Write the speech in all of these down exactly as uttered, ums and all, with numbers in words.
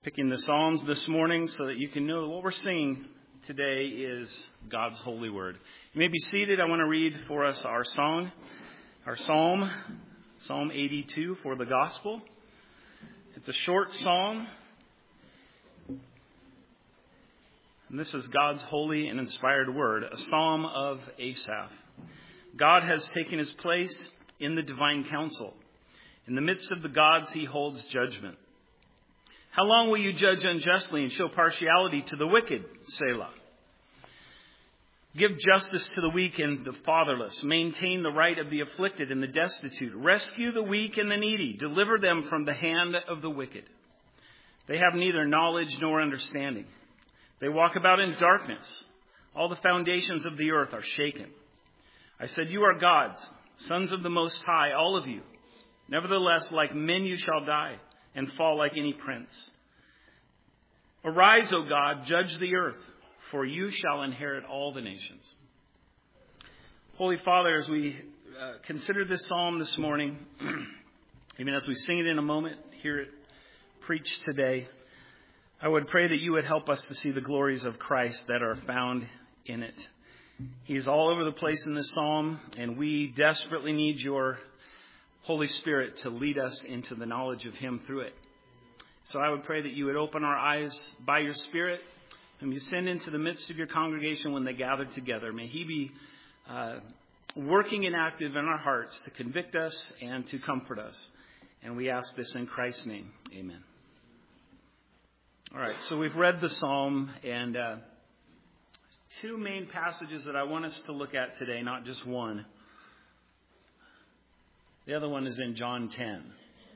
picking the Psalms this morning so that you can know that what we're singing today is God's holy word. You may be seated. I want to read for us our song, our psalm, Psalm eighty-two for the gospel. It's a short psalm. And this is God's holy and inspired word, a psalm of Asaph. God has taken his place in the divine council. In the midst of the gods, he holds judgment. How long will you judge unjustly and show partiality to the wicked? Selah. Give justice to the weak and the fatherless. Maintain the right of the afflicted and the destitute. Rescue the weak and the needy. Deliver them from the hand of the wicked. They have neither knowledge nor understanding. They walk about in darkness. All the foundations of the earth are shaken. I said, you are gods, sons of the Most High, all of you. Nevertheless, like men you shall die and fall like any prince. Arise, O God, judge the earth, for you shall inherit all the nations. Holy Father, as we uh, consider this psalm this morning, even as we sing it in a moment, hear it preached today, I would pray that you would help us to see the glories of Christ that are found in it. He's all over the place in this psalm, and we desperately need your Holy Spirit to lead us into the knowledge of him through it. So I would pray that you would open our eyes by your Spirit, and you send into the midst of your congregation when they gather together. May he be uh, working and active in our hearts to convict us and to comfort us. And we ask this in Christ's name. Amen. All right, so we've read the psalm, and uh, two main passages that I want us to look at today, not just one. The other one is in John ten.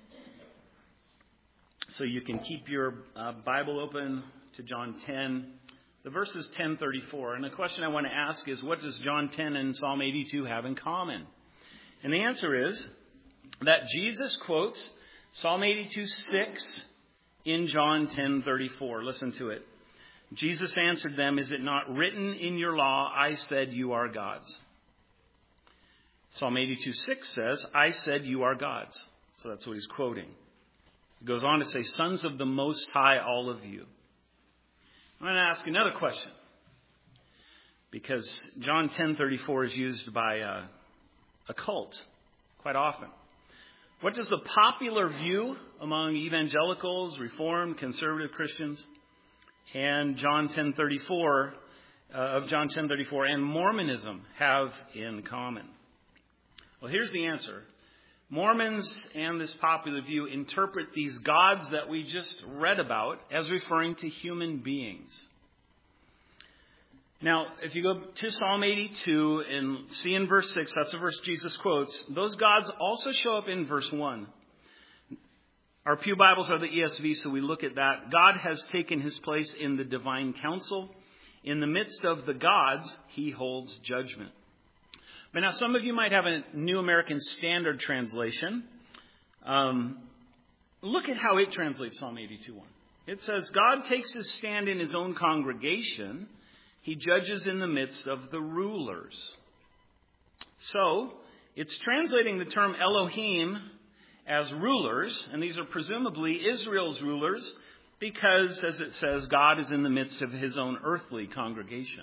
So you can keep your uh, Bible open to John ten. The verse is ten thirty-four. And the question I want to ask is, what does John ten and Psalm eighty-two have in common? And the answer is that Jesus quotes Psalm eighty-two six in John ten thirty-four. Listen to it. Jesus answered them, is it not written in your law, I said you are gods? Psalm eighty-two six says, I said you are gods. So that's what he's quoting. He goes on to say, sons of the Most High, all of you. I'm going to ask another question. Because John ten thirty-four is used by a, a cult quite often. What does the popular view among evangelicals, Reformed, conservative Christians, and John ten thirty-four, uh, of John ten thirty-four and Mormonism have in common? Well, here's the answer. Mormons and this popular view interpret these gods that we just read about as referring to human beings. Now, if you go to Psalm eighty-two and see in verse six, that's the verse Jesus quotes, those gods also show up in verse one. Our pew Bibles are the E S V, so we look at that. God has taken his place in the divine council. In the midst of the gods, he holds judgment. But now some of you might have a New American Standard translation. Um, look at how it translates Psalm eighty-two one. It says, God takes his stand in his own congregation. He judges in the midst of the rulers. So, it's translating the term Elohim as rulers, and these are presumably Israel's rulers, because, as it says, God is in the midst of his own earthly congregation.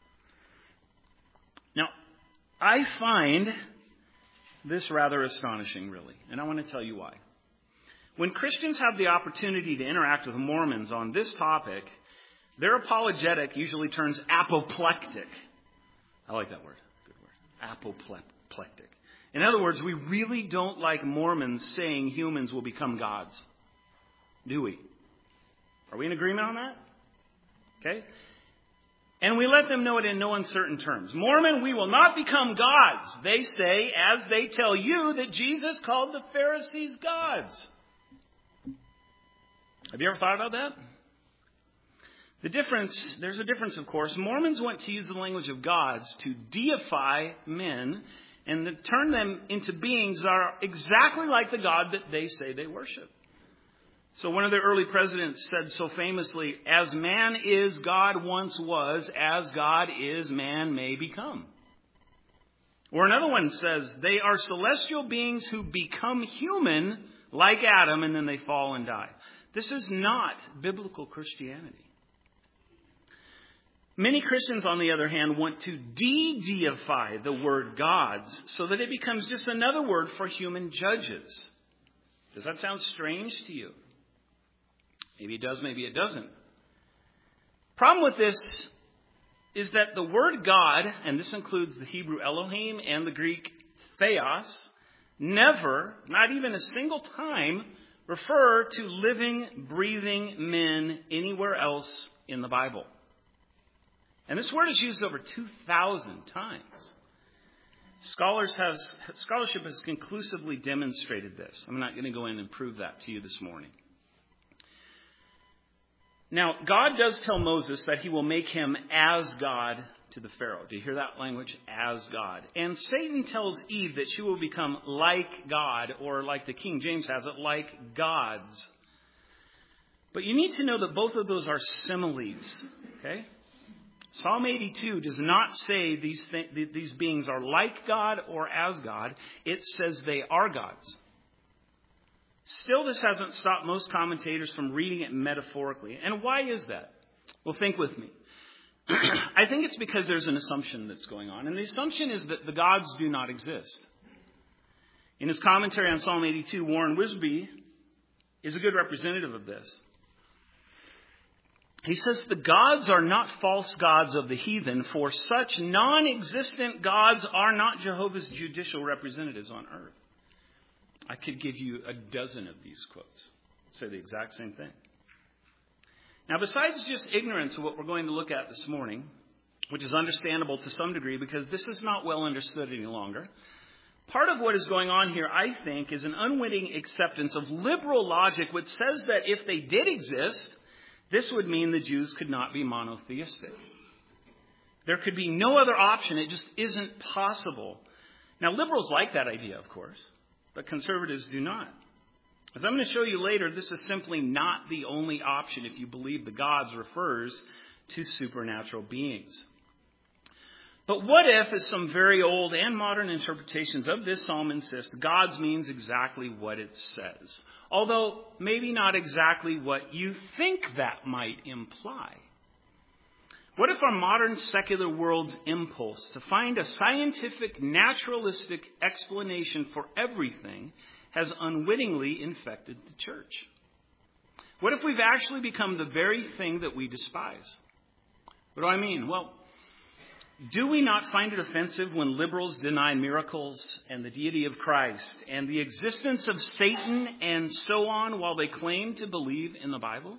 Now, I find this rather astonishing, really, and I want to tell you why. When Christians have the opportunity to interact with Mormons on this topic, their apologetic usually turns apoplectic. I like that word. Good word. Apoplectic. In other words, we really don't like Mormons saying humans will become gods. Do we? Are we in agreement on that? Okay. And we let them know it in no uncertain terms. Mormon, we will not become gods. They say, as they tell you, that Jesus called the Pharisees gods. Have you ever thought about that? The difference, there's a difference, of course. Mormons want to use the language of gods to deify men and to turn them into beings that are exactly like the God that they say they worship. So one of the early presidents said so famously, as man is, God once was, as God is, man may become. Or another one says, they are celestial beings who become human like Adam, and then they fall and die. This is not biblical Christianity. Many Christians, on the other hand, want to de-deify the word gods so that it becomes just another word for human judges. Does that sound strange to you? Maybe it does, maybe it doesn't. Problem with this is that the word God, and this includes the Hebrew Elohim and the Greek theos, never, not even a single time, refer to living, breathing men anywhere else in the Bible. And this word is used over two thousand times. Scholars has, scholarship has conclusively demonstrated this. I'm not going to go in and prove that to you this morning. Now, God does tell Moses that he will make him as God to the Pharaoh. Do you hear that language? As God. And Satan tells Eve that she will become like God, or like the King James has it, like gods. But you need to know that both of those are similes. Okay? Psalm eighty-two does not say these th- these beings are like God or as God. It says they are gods. Still, this hasn't stopped most commentators from reading it metaphorically. And why is that? Well, think with me. I think it's because there's an assumption that's going on. And the assumption is that the gods do not exist. In his commentary on Psalm eighty-two, Warren Wisby is a good representative of this. He says the gods are not false gods of the heathen, for such non-existent gods are not Jehovah's judicial representatives on earth. I could give you a dozen of these quotes, say the exact same thing. Now, besides just ignorance of what we're going to look at this morning, which is understandable to some degree because this is not well understood any longer, part of what is going on here, I think, is an unwitting acceptance of liberal logic, which says that if they did exist, this would mean the Jews could not be monotheistic. There could be no other option. It just isn't possible. Now, liberals like that idea, of course, but conservatives do not. As I'm going to show you later, this is simply not the only option if you believe the gods refers to supernatural beings. But what if, as some very old and modern interpretations of this psalm insist, gods means exactly what it says? Although maybe not exactly what you think that might imply. What if our modern secular world's impulse to find a scientific, naturalistic explanation for everything has unwittingly infected the church? What if we've actually become the very thing that we despise? What do I mean? Well, do we not find it offensive when liberals deny miracles and the deity of Christ and the existence of Satan and so on while they claim to believe in the Bible?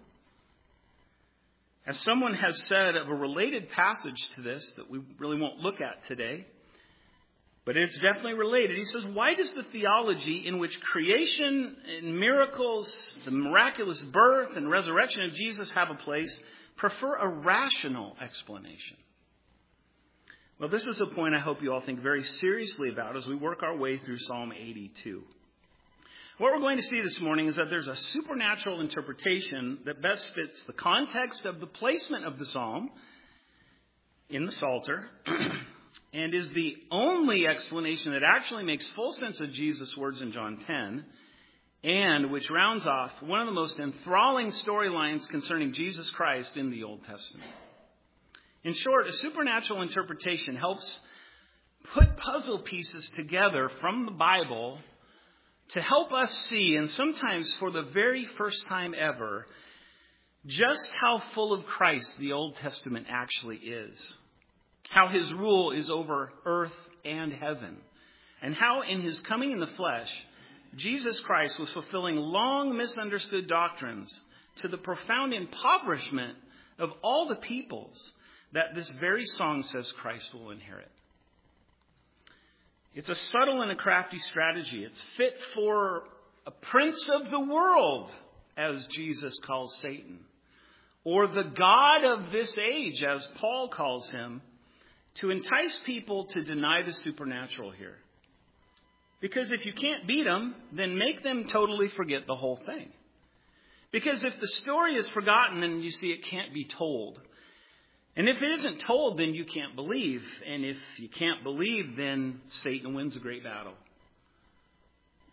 As someone has said of a related passage to this that we really won't look at today, but it's definitely related. He says, why does the theology in which creation and miracles, the miraculous birth and resurrection of Jesus have a place, prefer a rational explanation? Well, this is a point I hope you all think very seriously about as we work our way through Psalm eighty-two. What we're going to see this morning is that there's a supernatural interpretation that best fits the context of the placement of the psalm in the Psalter and is the only explanation that actually makes full sense of Jesus' words in John ten, and which rounds off one of the most enthralling storylines concerning Jesus Christ in the Old Testament. In short, a supernatural interpretation helps put puzzle pieces together from the Bible to help us see, and sometimes for the very first time ever, just how full of Christ the Old Testament actually is. How his rule is over earth and heaven. And how in his coming in the flesh, Jesus Christ was fulfilling long misunderstood doctrines to the profound impoverishment of all the peoples that this very song says Christ will inherit. It's a subtle and a crafty strategy. It's fit for a prince of the world, as Jesus calls Satan, or the God of this age, as Paul calls him, to entice people to deny the supernatural here. Because if you can't beat them, then make them totally forget the whole thing. Because if the story is forgotten, then you see it can't be told. And if it isn't told, then you can't believe. And if you can't believe, then Satan wins a great battle.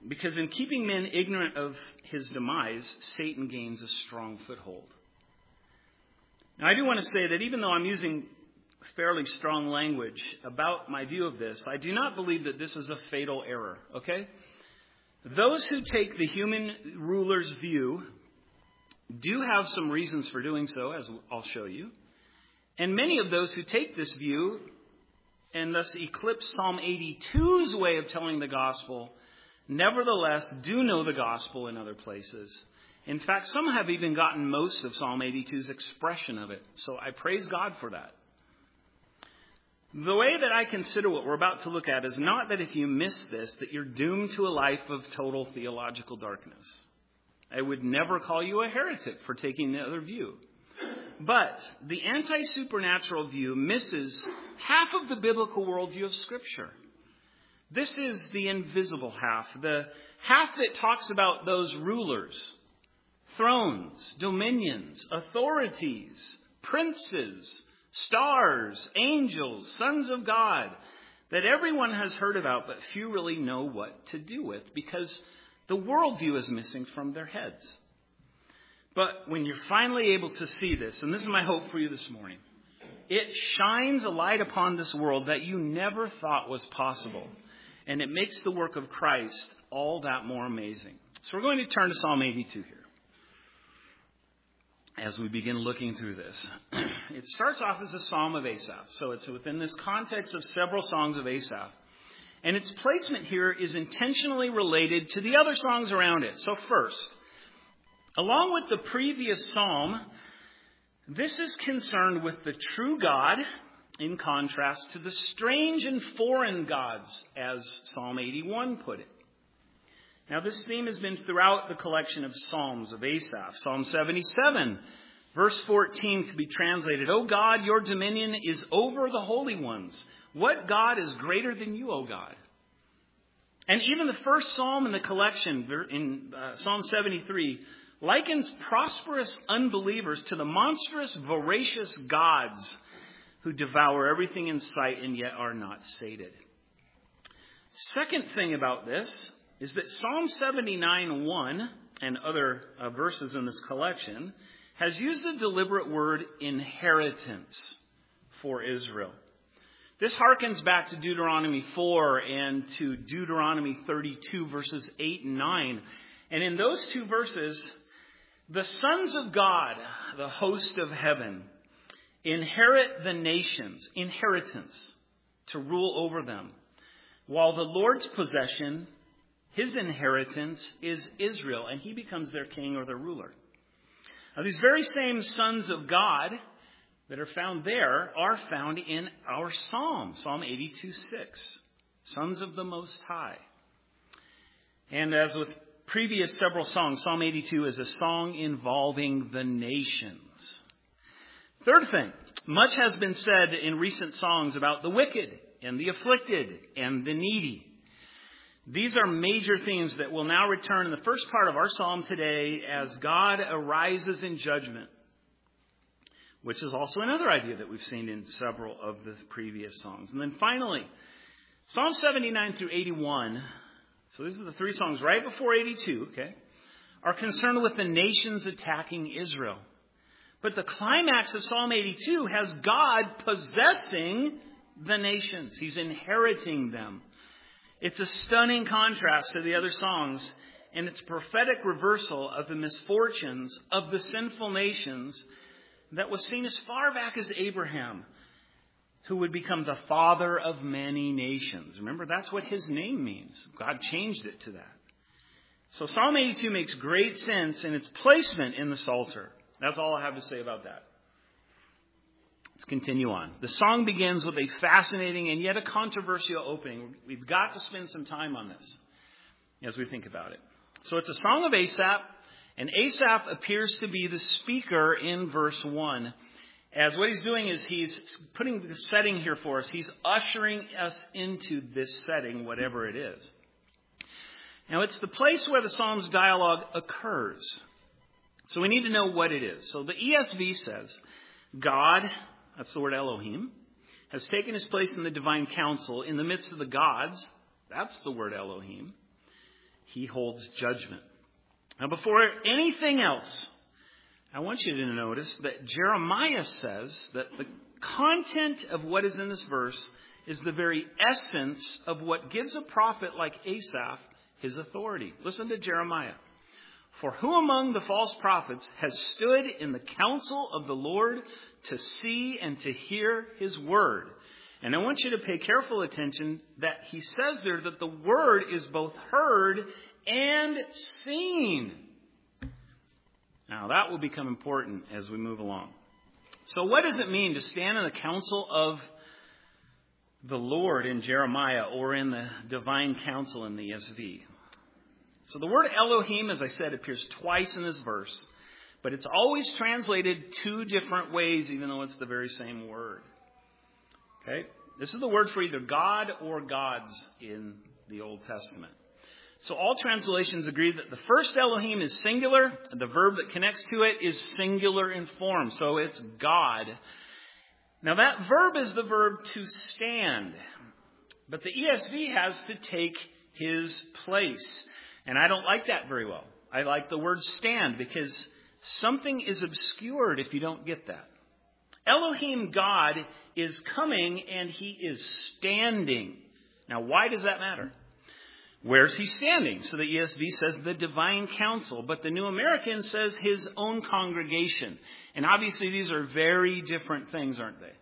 Because in keeping men ignorant of his demise, Satan gains a strong foothold. Now, I do want to say that even though I'm using fairly strong language about my view of this, I do not believe that this is a fatal error, okay? Those who take the human ruler's view do have some reasons for doing so, as I'll show you. And many of those who take this view and thus eclipse Psalm eighty-two's way of telling the gospel, nevertheless do know the gospel in other places. In fact, some have even gotten most of Psalm eighty-two's expression of it. So I praise God for that. The way that I consider what we're about to look at is not that if you miss this, that you're doomed to a life of total theological darkness. I would never call you a heretic for taking the other view. But the anti-supernatural view misses half of the biblical worldview of Scripture. This is the invisible half, the half that talks about those rulers, thrones, dominions, authorities, princes, stars, angels, sons of God, that everyone has heard about, but few really know what to do with, because the worldview is missing from their heads. But when you're finally able to see this, and this is my hope for you this morning, it shines a light upon this world that you never thought was possible. And it makes the work of Christ all that more amazing. So we're going to turn to Psalm eighty-two here as we begin looking through this. It starts off as a psalm of Asaph. So it's within this context of several songs of Asaph. And its placement here is intentionally related to the other songs around it. So first, along with the previous psalm, this is concerned with the true God, in contrast to the strange and foreign gods, as Psalm eighty-one put it. Now, this theme has been throughout the collection of Psalms of Asaph. Psalm seventy-seven, verse fourteen could be translated, "O God, your dominion is over the holy ones. What God is greater than you, O God?" And even the first psalm in the collection, in uh, Psalm seventy-three, likens prosperous unbelievers to the monstrous, voracious gods who devour everything in sight and yet are not sated. Second thing about this is that Psalm seventy-nine one and other uh, verses in this collection has used the deliberate word inheritance for Israel. This harkens back to Deuteronomy four and to Deuteronomy thirty-two, verses eight and nine. And in those two verses, the sons of God, the host of heaven, inherit the nations, inheritance, to rule over them, while the Lord's possession, his inheritance, is Israel, and he becomes their king or their ruler. Now, these very same sons of God that are found there are found in our psalm, Psalm eighty-two six, sons of the Most High. And as with previous several songs, Psalm eighty-two is a song involving the nations. Third thing, much has been said in recent songs about the wicked and the afflicted and the needy. These are major themes that will now return in the first part of our psalm today as God arises in judgment, which is also another idea that we've seen in several of the previous songs. And then finally, Psalm seventy-nine through eighty-one, so these are the three songs right before eighty-two, okay, are concerned with the nations attacking Israel. But the climax of Psalm eighty-two has God possessing the nations. He's inheriting them. It's a stunning contrast to the other songs, and it's a prophetic reversal of the misfortunes of the sinful nations that was seen as far back as Abraham, who would become the father of many nations. Remember, that's what his name means. God changed it to that. So Psalm eighty-two makes great sense in its placement in the Psalter. That's all I have to say about that. Let's continue on. The song begins with a fascinating and yet a controversial opening. We've got to spend some time on this as we think about it. So it's a song of Asaph, and Asaph appears to be the speaker in verse one. As what he's doing is he's putting the setting here for us. He's ushering us into this setting, whatever it is. Now, it's the place where the psalm's dialogue occurs. So we need to know what it is. So the E S V says, God, that's the word Elohim, has taken his place in the divine council in the midst of the gods. That's the word Elohim. he holds judgment. Now, before anything else, I want you to notice that Jeremiah says that the content of what is in this verse is the very essence of what gives a prophet like Asaph his authority. Listen to Jeremiah. For who among the false prophets has stood in the counsel of the Lord to see and to hear his word? And I want you to pay careful attention that he says there that the word is both heard and seen. Now that will become important as we move along. So what does it mean to stand in the counsel of the Lord in Jeremiah or in the divine counsel in the E S V? So the word Elohim, as I said, appears twice in this verse, but it's always translated two different ways, even though it's the very same word. Okay? This is the word for either God or gods in the Old Testament. So all translations agree that the first Elohim is singular, and the verb that connects to it is singular in form. So it's God. Now that verb is the verb to stand, but the E S V has to take his place. And I don't like that very well. I like the word stand because something is obscured if you don't get that. Elohim, God, is coming and he is standing. Now, why does that matter? Where's he standing? So the E S V says the divine council, but the New American says his own congregation. And obviously these are very different things, aren't they?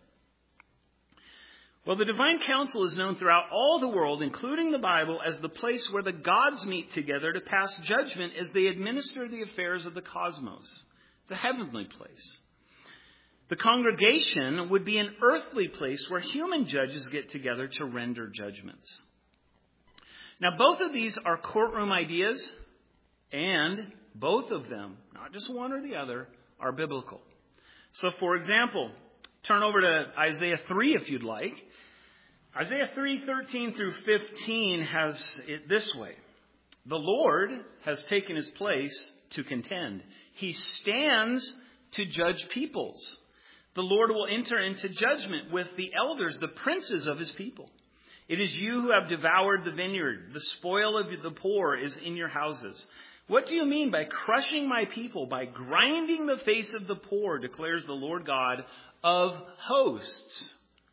Well, the divine council is known throughout all the world, including the Bible, as the place where the gods meet together to pass judgment as they administer the affairs of the cosmos. It's a heavenly place. The congregation would be an earthly place where human judges get together to render judgments. Now, both of these are courtroom ideas, and both of them, not just one or the other, are biblical. So, for example, turn over to Isaiah three if you'd like. Isaiah three, thirteen through fifteen has it this way. The Lord has taken his place to contend. He stands to judge peoples. The Lord will enter into judgment with the elders, the princes of his people. It is you who have devoured the vineyard. The spoil of the poor is in your houses. What do you mean by crushing my people, by grinding the face of the poor, declares the Lord God of hosts,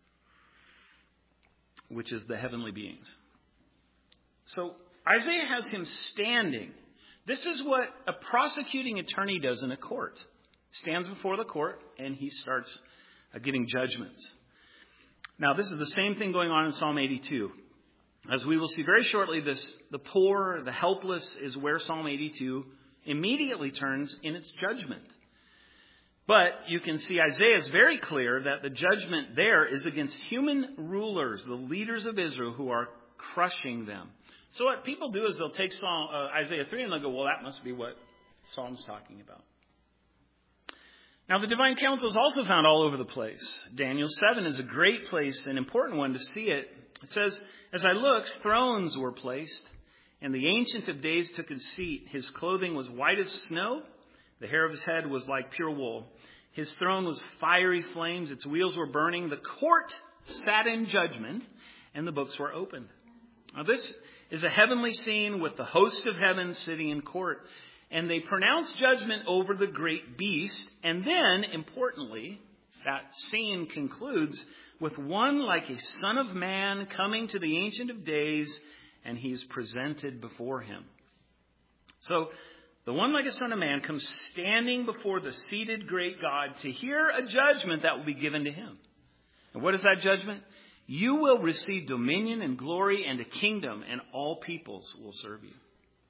which is the heavenly beings. So Isaiah has him standing. This is what a prosecuting attorney does in a court. Stands before the court and he starts uh, giving judgments. Now, this is the same thing going on in Psalm eighty-two. As we will see very shortly, this the poor, the helpless is where Psalm eighty-two immediately turns in its judgment. But you can see Isaiah is very clear that the judgment there is against human rulers, the leaders of Israel who are crushing them. So what people do is they'll take Psalm, uh, Isaiah three and they'll go, well, that must be what Psalm's talking about. Now, the divine counsel is also found all over the place. Daniel seven is a great place, an important one to see it. It says, as I looked, thrones were placed, and the Ancient of Days took his seat. His clothing was white as snow. The hair of his head was like pure wool. His throne was fiery flames. Its wheels were burning. The court sat in judgment, and the books were opened. Now, this is a heavenly scene with the host of heaven sitting in court. And they pronounce judgment over the great beast. And then, importantly, that scene concludes with one like a son of man coming to the Ancient of Days, and he's presented before him. So, the one like a son of man comes standing before the seated great God to hear a judgment that will be given to him. And what is that judgment? You will receive dominion and glory and a kingdom, and all peoples will serve you.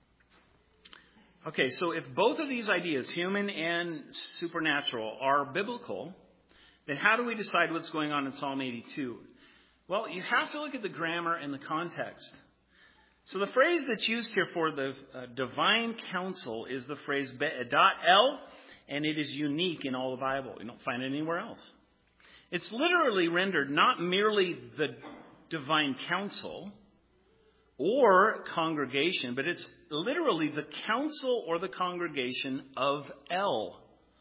Okay, so if both of these ideas, human and supernatural, are biblical, then how do we decide what's going on in Psalm eighty-two? Well, you have to look at the grammar and the context. So the phrase that's used here for the uh, divine counsel is the phrase be'edat el, and it is unique in all the Bible. You don't find it anywhere else. It's literally rendered not merely the divine counsel or congregation, but it's literally the council or the congregation of El.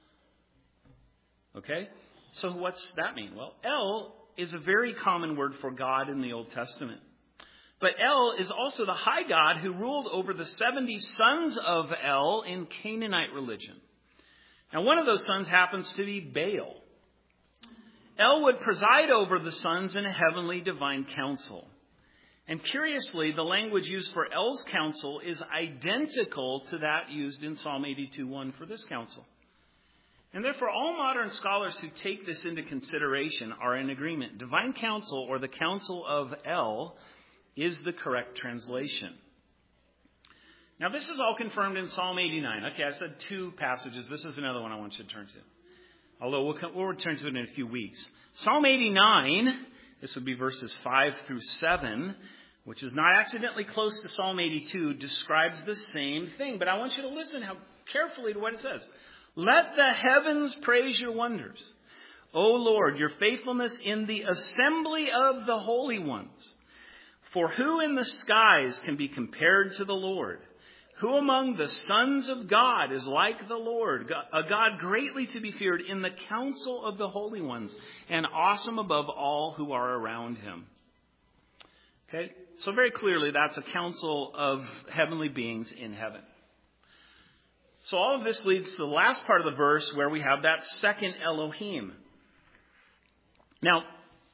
Okay? So what's that mean? Well, El is a very common word for God in the Old Testament. But El is also the high god who ruled over the seventy sons of El in Canaanite religion. Now, one of those sons happens to be Baal. El would preside over the sons in a heavenly divine council. And curiously, the language used for El's council is identical to that used in Psalm eighty-two one for this council. And therefore, all modern scholars who take this into consideration are in agreement. Divine council, or the council of El, is the correct translation. Now, this is all confirmed in Psalm eighty-nine. Okay, I said two passages. This is another one I want you to turn to. Although we'll, we'll return to it in a few weeks. Psalm eighty-nine, this would be verses five through seven, which is not accidentally close to Psalm eighty-two, describes the same thing. But I want you to listen how carefully to what it says. Let the heavens praise your wonders. O Lord, your faithfulness in the assembly of the holy ones. For who in the skies can be compared to the Lord? Who among the sons of God is like the Lord, a God greatly to be feared in the council of the holy ones, and awesome above all who are around him? Okay, so very clearly that's a council of heavenly beings in heaven. So all of this leads to the last part of the verse where we have that second Elohim. Now,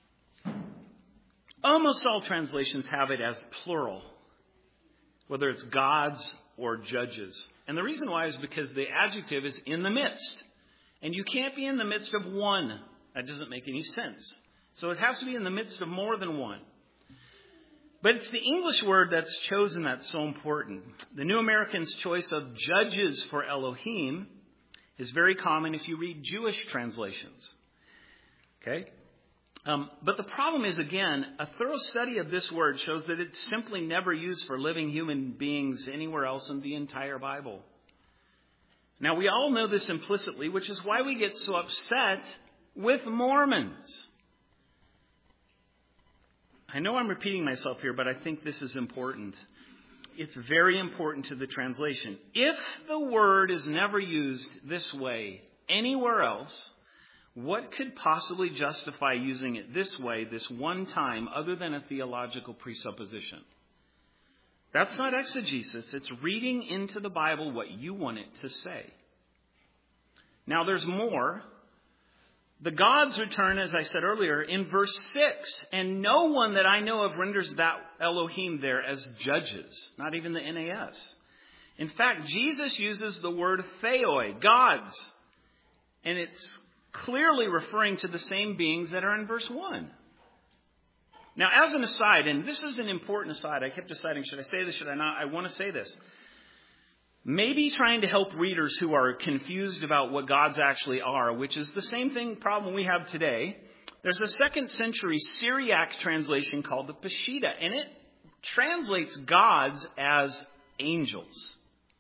almost all translations have it as plural, whether it's gods or judges. And the reason why is because the adjective is in the midst. And you can't be in the midst of one. That doesn't make any sense. So it has to be in the midst of more than one. But it's the English word that's chosen that's so important. The New American's choice of judges for Elohim is very common if you read Jewish translations. Okay? Um, but the problem is, again, a thorough study of this word shows that it's simply never used for living human beings anywhere else in the entire Bible. Now, we all know this implicitly, which is why we get so upset with Mormons. I know I'm repeating myself here, but I think this is important. It's very important to the translation. If the word is never used this way anywhere else, what could possibly justify using it this way, this one time, other than a theological presupposition? That's not exegesis. It's reading into the Bible what you want it to say. Now, there's more. The gods return, as I said earlier, in verse six. And no one that I know of renders that Elohim there as judges, not even the N A S. In fact, Jesus uses the word theoi, gods. And it's clearly referring to the same beings that are in verse one. Now, as an aside, and this is an important aside, I kept deciding, should I say this, should I not? I want to say this. Maybe trying to help readers who are confused about what gods actually are, which is the same thing problem we have today. There's a second century Syriac translation called the Peshitta, and it translates gods as angels,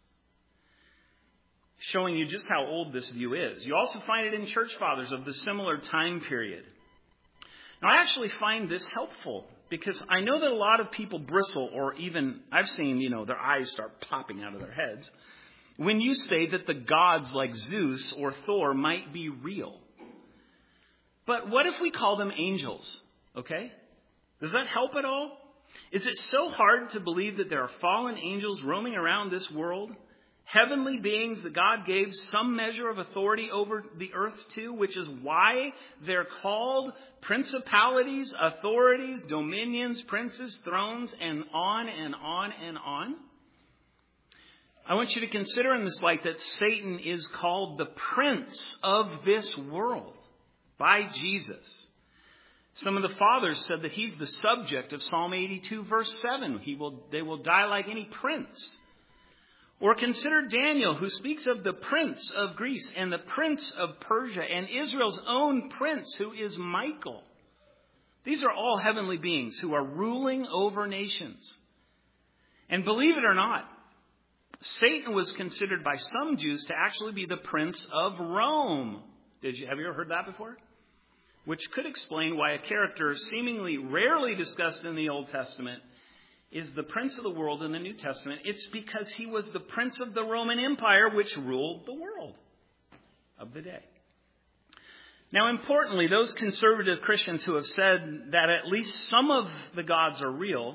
showing you just how old this view is. You also find it in church fathers of the similar time period. Now, I actually find this helpful because I know that a lot of people bristle, or even I've seen, you know, their eyes start popping out of their heads when you say that the gods like Zeus or Thor might be real. But what if we call them angels? Okay? Does that help at all? Is it so hard to believe that there are fallen angels roaming around this world? Heavenly beings that God gave some measure of authority over the earth to, which is why they're called principalities, authorities, dominions, princes, thrones, and on and on and on. I want you to consider in this light that Satan is called the prince of this world by Jesus. Some of the fathers said that he's the subject of Psalm eighty-two, verse seven. He will, they will die like any prince. Or consider Daniel, who speaks of the prince of Greece and the prince of Persia and Israel's own prince, who is Michael. These are all heavenly beings who are ruling over nations. And believe it or not, Satan was considered by some Jews to actually be the prince of Rome. Did you, have you ever heard that before? Which could explain why a character seemingly rarely discussed in the Old Testament is the prince of the world in the New Testament. It's because he was the prince of the Roman Empire, which ruled the world of the day. Now, importantly, those conservative Christians who have said that at least some of the gods are real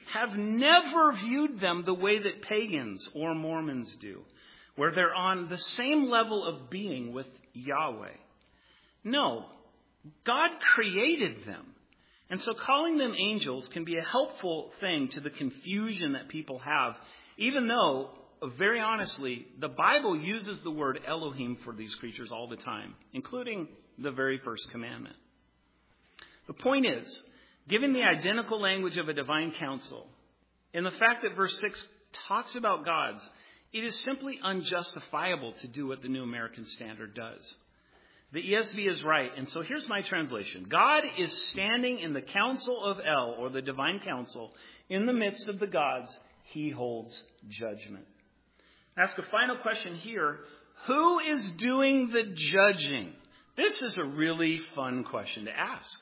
have never viewed them the way that pagans or Mormons do, where they're on the same level of being with Yahweh. No, God created them. And so calling them angels can be a helpful thing to the confusion that people have, even though, very honestly, the Bible uses the word Elohim for these creatures all the time, including the very first commandment. The point is, given the identical language of a divine council, and the fact that verse six talks about gods, it is simply unjustifiable to do what the New American Standard does. The E S V is right, and so here's my translation. God is standing in the council of El, or the divine council, in the midst of the gods. He holds judgment. Ask a final question here. Who is doing the judging? This is a really fun question to ask.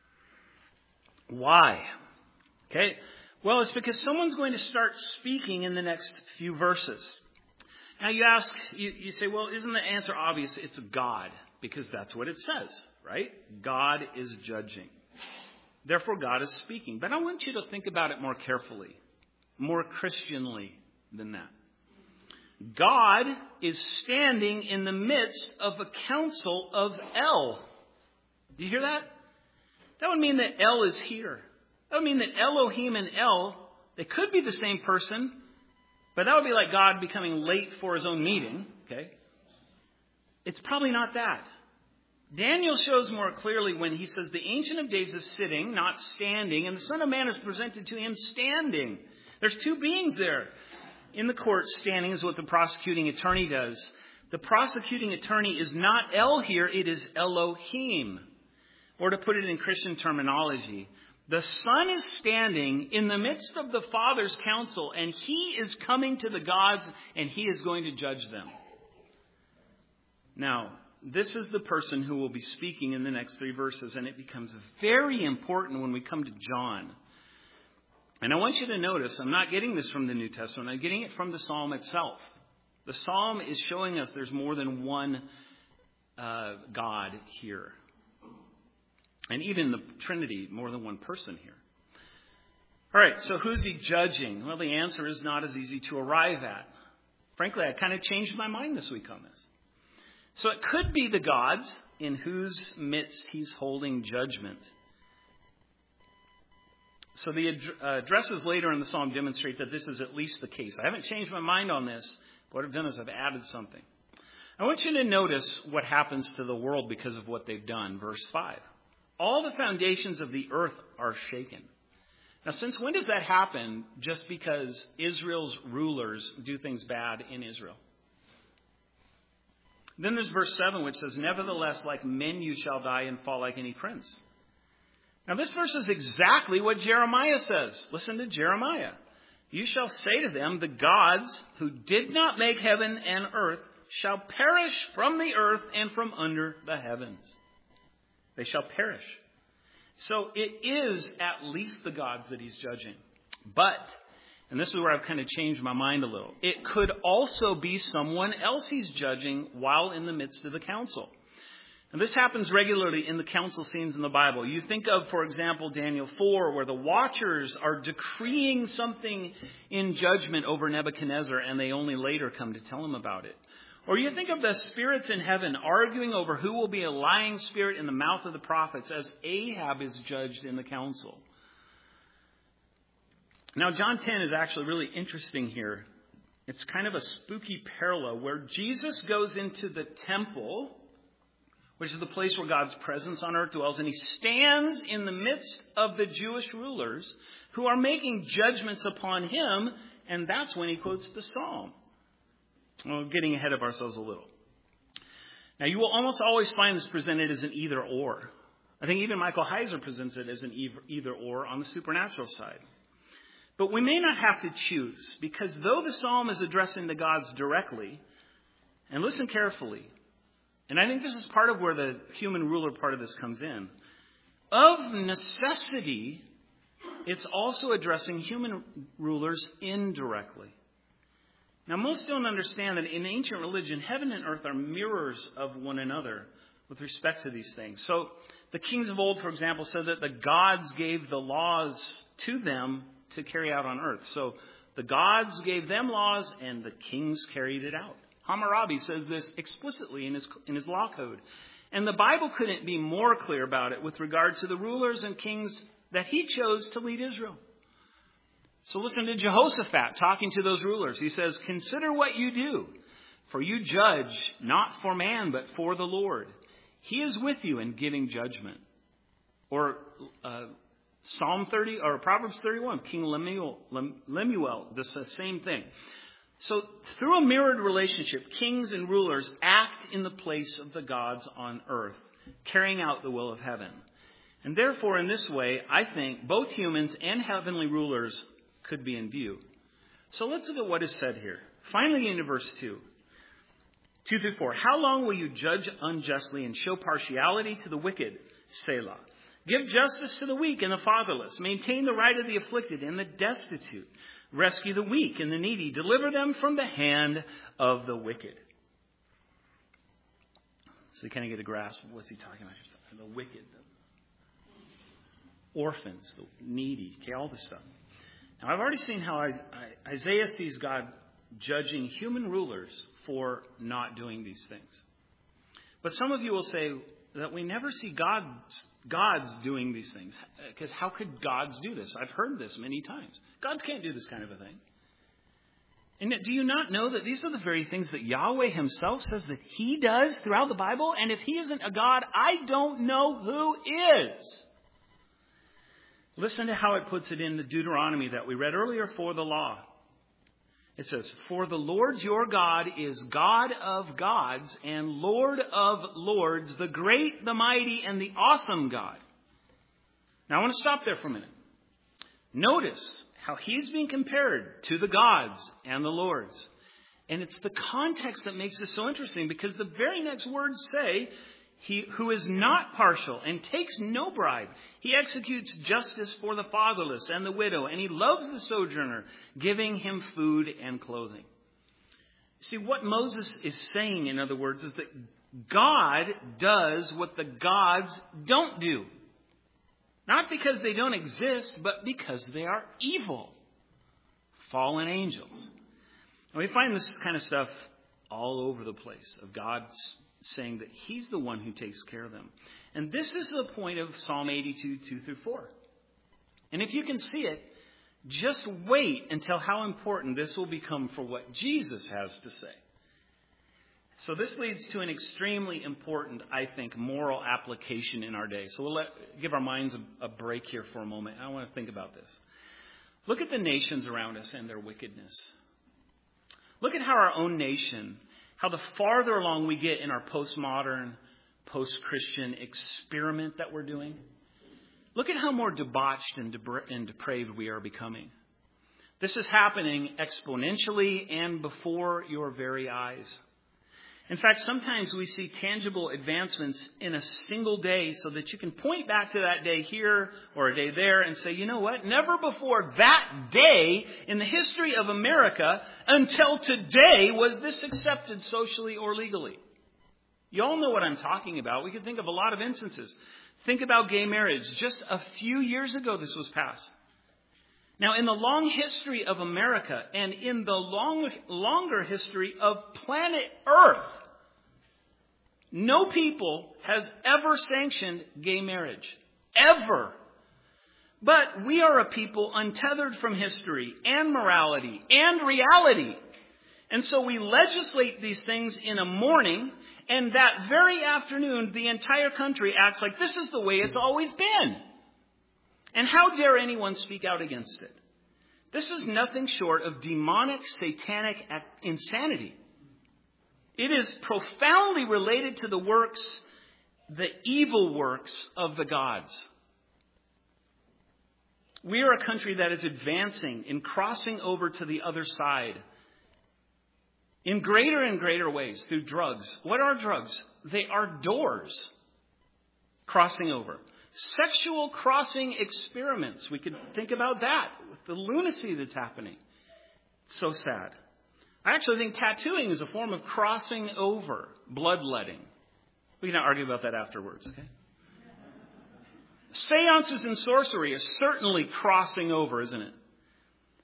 Why? Okay. Well, it's because someone's going to start speaking in the next few verses. Now you ask, you, you say, well, isn't the answer obvious? It's God, because that's what it says, right? God is judging. Therefore, God is speaking. But I want you to think about it more carefully, more Christianly than that. God is standing in the midst of a council of El. Do you hear that? That would mean that El is here. That would mean that Elohim and El, they could be the same person, but that would be like God becoming late for his own meeting. Okay? It's probably not that. Daniel shows more clearly when he says the Ancient of Days is sitting, not standing, and the Son of Man is presented to him standing. There's two beings there. In the court, standing is what the prosecuting attorney does. The prosecuting attorney is not El here, it is Elohim. Or to put it in Christian terminology, the Son is standing in the midst of the Father's counsel, and he is coming to the gods, and he is going to judge them. Now, this is the person who will be speaking in the next three verses, and it becomes very important when we come to John. And I want you to notice, I'm not getting this from the New Testament, I'm getting it from the Psalm itself. The Psalm is showing us there's more than one uh, God here. And even the Trinity, more than one person here. All right, so who's he judging? Well, the answer is not as easy to arrive at. Frankly, I kind of changed my mind this week on this. So it could be the gods in whose midst he's holding judgment. So the addresses later in the psalm demonstrate that this is at least the case. I haven't changed my mind on this. What I've done is I've added something. I want you to notice what happens to the world because of what they've done. Verse five. All the foundations of the earth are shaken. Now, since when does that happen just because Israel's rulers do things bad in Israel? Then there's verse seven, which says, nevertheless, like men you shall die and fall like any prince. Now, this verse is exactly what Jeremiah says. Listen to Jeremiah. You shall say to them, the gods who did not make heaven and earth shall perish from the earth and from under the heavens. They shall perish. So it is at least the gods that he's judging. But, and this is where I've kind of changed my mind a little, it could also be someone else he's judging while in the midst of the council. And this happens regularly in the council scenes in the Bible. You think of, for example, Daniel four, where the watchers are decreeing something in judgment over Nebuchadnezzar, and they only later come to tell him about it. Or you think of the spirits in heaven arguing over who will be a lying spirit in the mouth of the prophets as Ahab is judged in the council. Now, John ten is actually really interesting here. It's kind of a spooky parallel where Jesus goes into the temple, which is the place where God's presence on earth dwells, and he stands in the midst of the Jewish rulers who are making judgments upon him, and that's when he quotes the psalm. Well, getting ahead of ourselves a little. Now, you will almost always find this presented as an either-or. I think even Michael Heiser presents it as an either-or on the supernatural side. But we may not have to choose, because though the psalm is addressing the gods directly, and listen carefully, and I think this is part of where the human ruler part of this comes in, of necessity, it's also addressing human rulers indirectly. Now, most don't understand that in ancient religion, heaven and earth are mirrors of one another with respect to these things. So the kings of old, for example, said that the gods gave the laws to them to carry out on earth. So the gods gave them laws and the kings carried it out. Hammurabi says this explicitly in his, in his law code. And the Bible couldn't be more clear about it with regard to the rulers and kings that he chose to lead Israel. So listen to Jehoshaphat talking to those rulers. He says, "Consider what you do, for you judge not for man, but for the Lord. He is with you in giving judgment." Or uh, Psalm thirty or Proverbs thirty-one, King Lemuel, Lemuel, the same thing. So through a mirrored relationship, kings and rulers act in the place of the gods on earth, carrying out the will of heaven. And therefore, in this way, I think both humans and heavenly rulers could be in view. So let's look at what is said here. Finally, in verse two, two through four. "How long will you judge unjustly and show partiality to the wicked? Selah. Give justice to the weak and the fatherless. Maintain the right of the afflicted and the destitute. Rescue the weak and the needy. Deliver them from the hand of the wicked." So you kind of get a grasp of what's he talking about. The wicked, the orphans, the needy, okay, all this stuff. Now, I've already seen how Isaiah sees God judging human rulers for not doing these things. But some of you will say that we never see God's, God's doing these things. Because how could gods do this? I've heard this many times. Gods can't do this kind of a thing. And do you not know that these are the very things that Yahweh himself says that he does throughout the Bible? And if he isn't a God, I don't know who is. Listen to how it puts it in the Deuteronomy that we read earlier for the law. It says, "For the Lord your God is God of gods and Lord of lords, the great, the mighty, and the awesome God." Now I want to stop there for a minute. Notice how he's being compared to the gods and the lords. And it's the context that makes this so interesting, because the very next words say, "He who is not partial and takes no bribe. He executes justice for the fatherless and the widow, and he loves the sojourner, giving him food and clothing." See, what Moses is saying, in other words, is that God does what the gods don't do. Not because they don't exist, but because they are evil. Fallen angels. And we find this kind of stuff all over the place, of God's saying that he's the one who takes care of them. And this is the point of Psalm eighty-two, two through four. And if you can see it, just wait until how important this will become for what Jesus has to say. So this leads to an extremely important, I think, moral application in our day. So we'll let, give our minds a, a break here for a moment. I want to think about this. Look at the nations around us and their wickedness. Look at how our own nation, how the farther along we get in our postmodern, post-Christian experiment that we're doing, look at how more debauched and, debra- and depraved we are becoming. This is happening exponentially and before your very eyes. In fact, sometimes we see tangible advancements in a single day so that you can point back to that day here or a day there and say, you know what? Never before that day in the history of America until today was this accepted socially or legally. You all know what I'm talking about. We can think of a lot of instances. Think about gay marriage. Just a few years ago, this was passed. Now, in the long history of America and in the long, longer history of planet Earth, no people has ever sanctioned gay marriage. Ever. But we are a people untethered from history and morality and reality. And so we legislate these things in a morning, and that very afternoon, the entire country acts like this is the way it's always been. And how dare anyone speak out against it? This is nothing short of demonic, satanic insanity. It is profoundly related to the works, the evil works of the gods. We are a country that is advancing in crossing over to the other side in greater and greater ways through drugs. What are drugs? They are doors crossing over. Sexual crossing experiments. We could think about that with the lunacy that's happening. It's so sad. I actually think tattooing is a form of crossing over, bloodletting. We can argue about that afterwards, okay? Seances and sorcery is certainly crossing over, isn't it?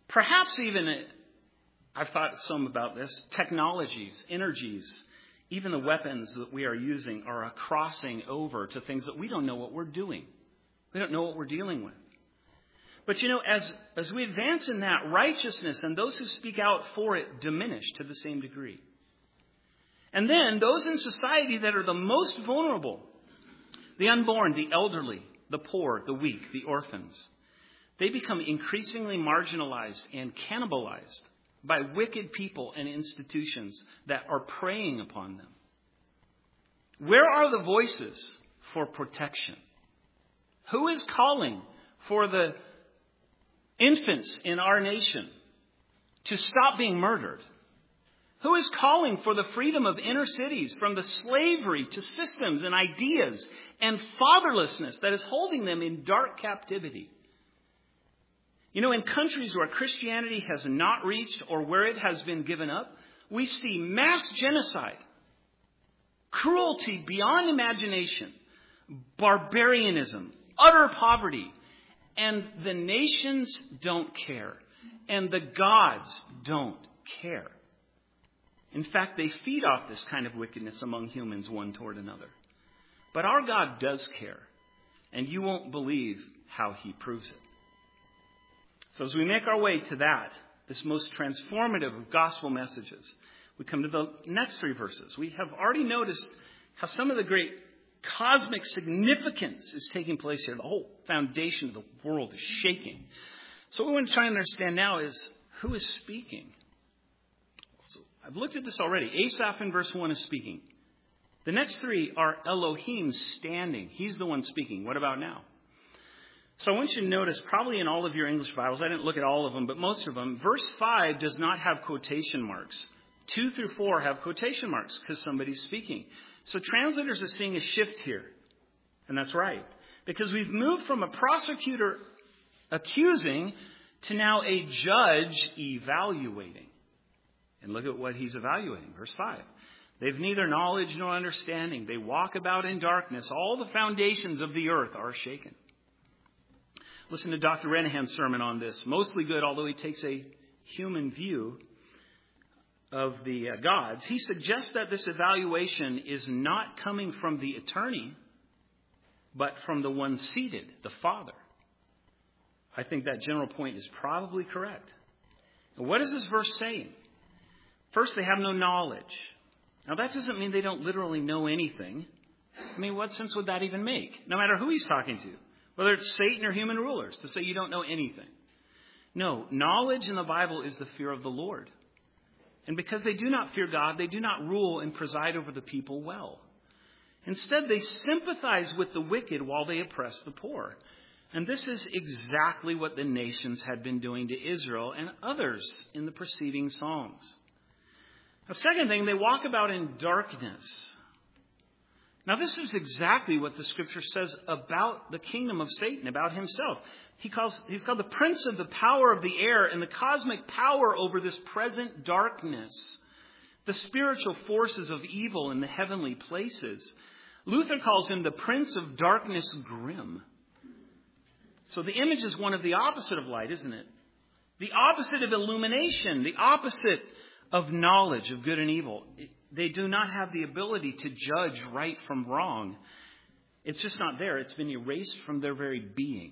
Perhaps even, I've thought some about this, technologies, energies, even the weapons that we are using are a crossing over to things that we don't know what we're doing. We don't know what we're dealing with. But you know, as, as we advance in that, righteousness and those who speak out for it diminish to the same degree. And then those in society that are the most vulnerable, the unborn, the elderly, the poor, the weak, the orphans, they become increasingly marginalized and cannibalized by wicked people and institutions that are preying upon them. Where are the voices for protection? Who is calling for the infants in our nation to stop being murdered? Who is calling for the freedom of inner cities from the slavery to systems and ideas and fatherlessness that is holding them in dark captivity? You know, in countries where Christianity has not reached or where it has been given up, we see mass genocide, cruelty beyond imagination, barbarianism, utter poverty, and the nations don't care, and the gods don't care. In fact, they feed off this kind of wickedness among humans one toward another. But our God does care, and you won't believe how he proves it. So as we make our way to that, this most transformative of gospel messages, we come to the next three verses. We have already noticed how some of the great cosmic significance is taking place here. The whole foundation of the world is shaking. So what we want to try and understand now is who is speaking. So I've looked at this already. Asaph in verse one is speaking. The next three are Elohim standing. He's the one speaking. What about now? So I want you to notice, probably in all of your English Bibles, I didn't look at all of them, but most of them, verse five does not have quotation marks. two through four have quotation marks because somebody's speaking. So translators are seeing a shift here. And that's right. Because we've moved from a prosecutor accusing to now a judge evaluating. And look at what he's evaluating. Verse five. They've neither knowledge nor understanding. They walk about in darkness. All the foundations of the earth are shaken. Listen to Doctor Renahan's sermon on this. Mostly good, although he takes a human view of the uh, gods. He suggests that this evaluation is not coming from the attorney, but from the one seated, the Father. I think that general point is probably correct. And what is this verse saying? First, they have no knowledge. Now, that doesn't mean they don't literally know anything. I mean, what sense would that even make? No matter who he's talking to. Whether it's Satan or human rulers, to say you don't know anything. No, knowledge in the Bible is the fear of the Lord. And because they do not fear God, they do not rule and preside over the people well. Instead, they sympathize with the wicked while they oppress the poor. And this is exactly what the nations had been doing to Israel and others in the preceding Psalms. The second thing, they walk about in darkness. Now, this is exactly what the Scripture says about the kingdom of Satan, about himself. He calls, he's called the prince of the power of the air and the cosmic power over this present darkness, the spiritual forces of evil in the heavenly places. Luther calls him the prince of darkness grim. So the image is one of the opposite of light, isn't it? The opposite of illumination, the opposite of knowledge of good and evil. They do not have the ability to judge right from wrong. It's just not there. It's been erased from their very being.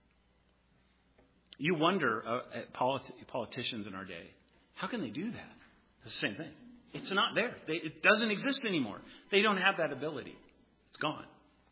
You wonder uh, at politi- politicians in our day, how can they do that? It's the same thing. It's not there. They, it doesn't exist anymore. They don't have that ability. It's gone.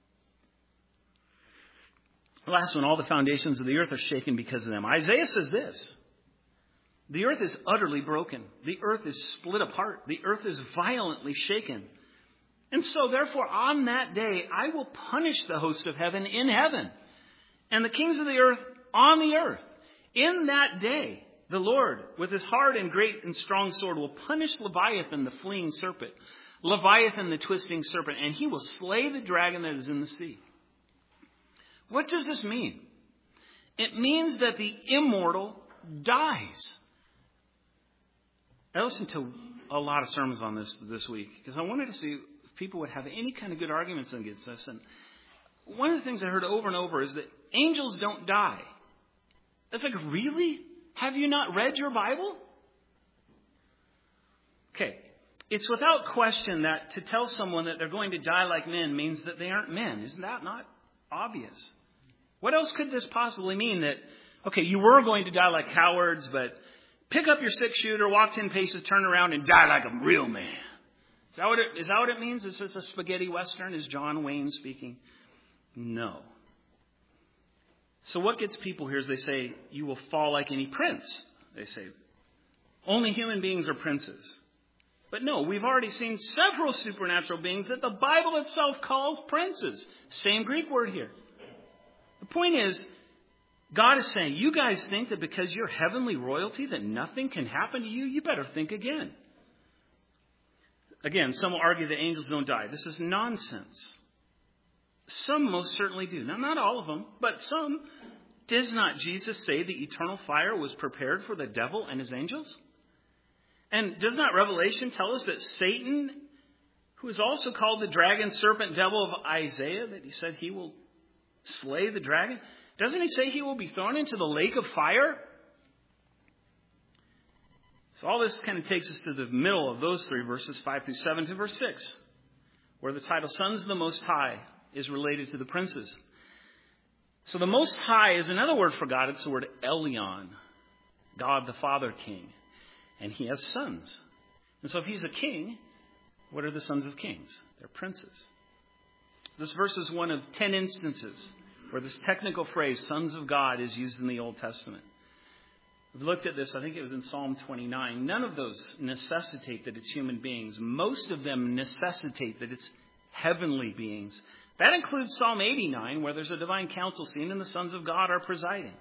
The last one, all the foundations of the earth are shaken because of them. Isaiah says this. The earth is utterly broken. The earth is split apart. The earth is violently shaken. And so, therefore, on that day, I will punish the host of heaven in heaven and the kings of the earth on the earth. In that day, the Lord, with his hard and great and strong sword, will punish Leviathan, the fleeing serpent, Leviathan, the twisting serpent, and he will slay the dragon that is in the sea. What does this mean? It means that the immortal dies. I listened to a lot of sermons on this this week because I wanted to see if people would have any kind of good arguments against this. And one of the things I heard over and over is that angels don't die. It's like, really? Have you not read your Bible? Okay. It's without question that to tell someone that they're going to die like men means that they aren't men. Isn't that not obvious? What else could this possibly mean? That, okay, you were going to die like cowards, but pick up your six shooter, walk ten paces, turn around, and die like a real man. Is that what it, is that what it means? Is this a spaghetti western? Is John Wayne speaking? No. So what gets people here is they say, you will fall like any prince. They say, only human beings are princes. But no, we've already seen several supernatural beings that the Bible itself calls princes. Same Greek word here. The point is, God is saying, you guys think that because you're heavenly royalty that nothing can happen to you? You better think again. Again, some will argue that angels don't die. This is nonsense. Some most certainly do. Now, not all of them, but some. Does not Jesus say the eternal fire was prepared for the devil and his angels? And does not Revelation tell us that Satan, who is also called the dragon, serpent, devil of Isaiah, that he said he will slay the dragon? Doesn't he say he will be thrown into the lake of fire? So all this kind of takes us to the middle of those three verses, five through seven to verse six, where the title Sons of the Most High is related to the princes. So the Most High is another word for God. It's the word Elyon, God the Father King. And he has sons. And so if he's a king, what are the sons of kings? They're princes. This verse is one of ten instances where this technical phrase, sons of God, is used in the Old Testament. We've looked at this, I think it was in Psalm twenty-nine. None of those necessitate that it's human beings. Most of them necessitate that it's heavenly beings. That includes Psalm eighty-nine, where there's a divine council scene and the sons of God are presiding.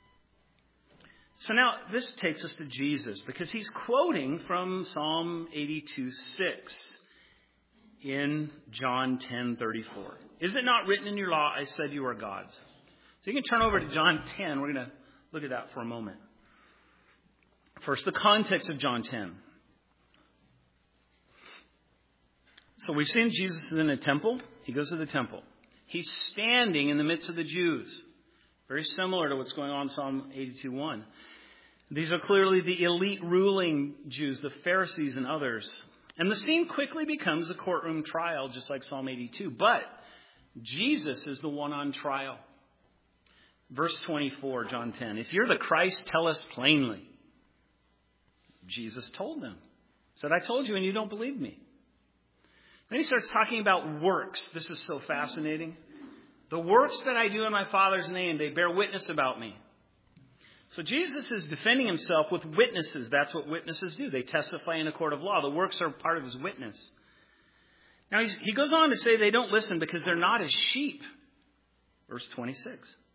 So now this takes us to Jesus, because he's quoting from Psalm eighty-two six in John ten thirty-four. Is it not written in your law, I said you are gods? So you can turn over to John ten. We're going to look at that for a moment. First, the context of John ten. So we've seen Jesus is in a temple. He goes to the temple. He's standing in the midst of the Jews. Very similar to what's going on in Psalm eighty-two one. These are clearly the elite ruling Jews, the Pharisees and others. And the scene quickly becomes a courtroom trial, just like Psalm eighty-two. But Jesus is the one on trial. Verse twenty-four, John ten. If you're the Christ, tell us plainly. Jesus told them. Said, I told you and you don't believe me. Then he starts talking about works. This is so fascinating. The works that I do in my Father's name, they bear witness about me. So Jesus is defending himself with witnesses. That's what witnesses do. They testify in a court of law. The works are part of his witness. Now he's, he goes on to say they don't listen because they're not as sheep. Verse twenty-six.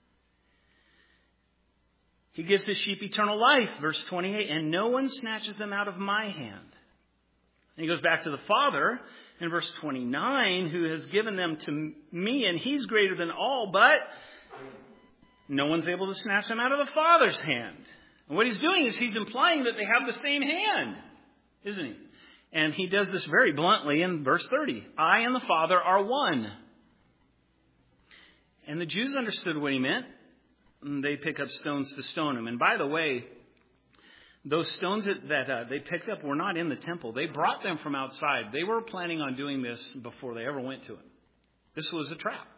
He gives his sheep eternal life. Verse twenty-eight. And no one snatches them out of my hand. And he goes back to the Father in verse twenty-nine, who has given them to me, and he's greater than all, but no one's able to snatch them out of the Father's hand. And what he's doing is he's implying that they have the same hand, isn't he? And he does this very bluntly in verse thirty. I and the Father are one. And the Jews understood what he meant. And they pick up stones to stone him. And by the way, those stones that, that uh, they picked up were not in the temple. They brought them from outside. They were planning on doing this before they ever went to it. This was a trap.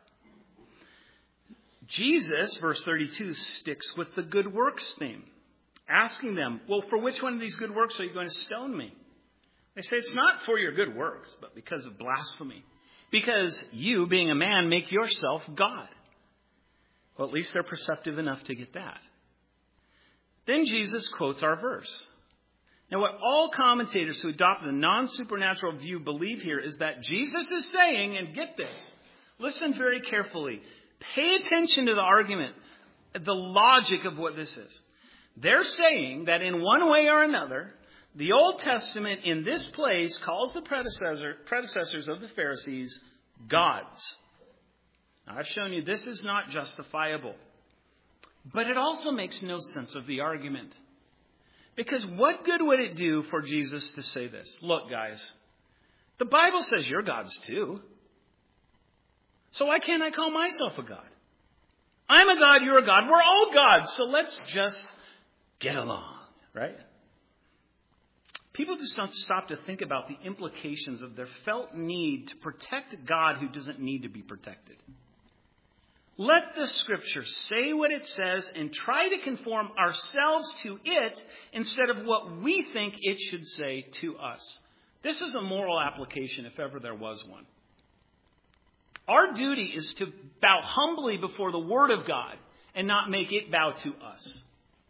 Jesus, verse thirty-two, sticks with the good works theme, asking them, well, for which one of these good works are you going to stone me? They say it's not for your good works, but because of blasphemy. Because you, being a man, make yourself God. Well, at least they're perceptive enough to get that. Then Jesus quotes our verse. Now, what all commentators who adopt the non-supernatural view believe here is that Jesus is saying, and get this, listen very carefully, pay attention to the argument, the logic of what this is. They're saying that in one way or another, the Old Testament in this place calls the predecessor, predecessors of the Pharisees gods. Now, I've shown you this is not justifiable. But it also makes no sense of the argument. Because what good would it do for Jesus to say this? Look, guys, the Bible says you're gods too. So why can't I call myself a god? I'm a god, you're a god, we're all gods. So let's just get along, right? People just don't stop to think about the implications of their felt need to protect God who doesn't need to be protected. Let the Scripture say what it says and try to conform ourselves to it instead of what we think it should say to us. This is a moral application if ever there was one. Our duty is to bow humbly before the Word of God and not make it bow to us.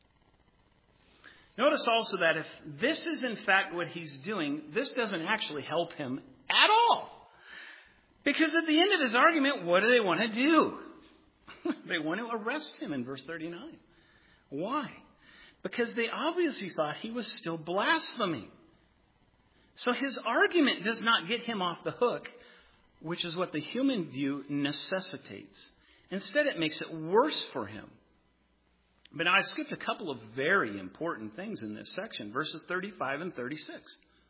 Notice also that if this is in fact what he's doing, this doesn't actually help him at all. Because at the end of his argument, what do they want to do? They want to arrest him in verse thirty-nine. Why? Because they obviously thought he was still blaspheming. So his argument does not get him off the hook, which is what the human view necessitates. Instead, it makes it worse for him. But now I skipped a couple of very important things in this section, verses thirty-five and thirty-six.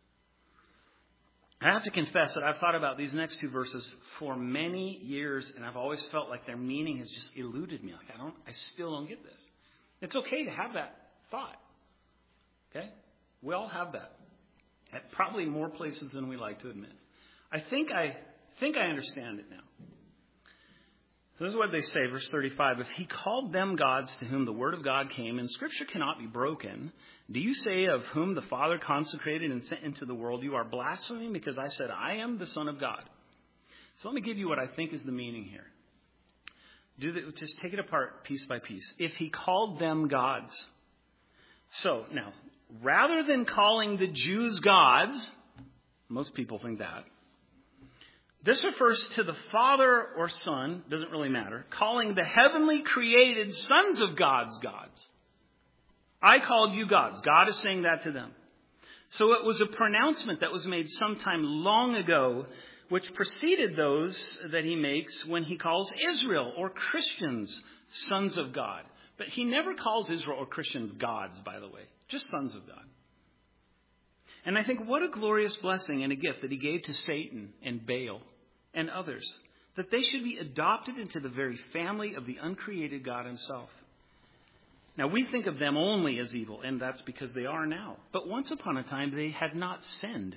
I have to confess that I've thought about these next two verses for many years, and I've always felt like their meaning has just eluded me. Like I don't, I still don't get this. It's okay to have that thought. Okay? We all have that. At probably more places than we like to admit. I think I think I understand it now. This is what they say, verse thirty-five. If he called them gods to whom the word of God came, and Scripture cannot be broken, do you say of whom the Father consecrated and sent into the world, you are blaspheming because I said, I am the Son of God? So let me give you what I think is the meaning here. Do the, just take it apart piece by piece. If he called them gods. So now, rather than calling the Jews gods, most people think that, this refers to the Father or Son, doesn't really matter, calling the heavenly created sons of gods gods. I called you gods. God is saying that to them. So it was a pronouncement that was made sometime long ago, which preceded those that he makes when he calls Israel or Christians sons of God. But he never calls Israel or Christians gods, by the way, just sons of God. And I think what a glorious blessing and a gift that he gave to Satan and Baal and others, that they should be adopted into the very family of the uncreated God himself. Now, we think of them only as evil, and that's because they are now. But once upon a time, they had not sinned.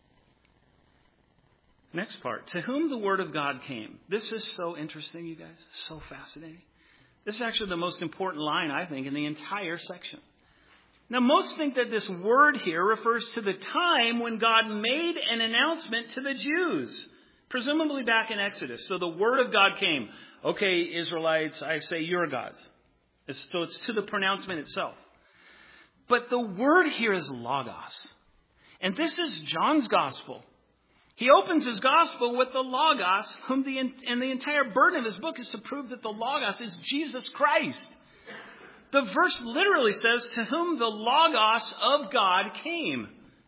Next part, to whom the word of God came. This is so interesting, you guys, so fascinating. This is actually the most important line, I think, in the entire section. Now, most think that this word here refers to the time when God made an announcement to the Jews, presumably back in Exodus. So the word of God came. Okay, Israelites, I say you're gods. It's, so it's to the pronouncement itself. But the word here is logos. And this is John's gospel. He opens his gospel with the logos, whom the, and the entire burden of his book is to prove that the logos is Jesus Christ. The verse literally says, to whom the logos of God came.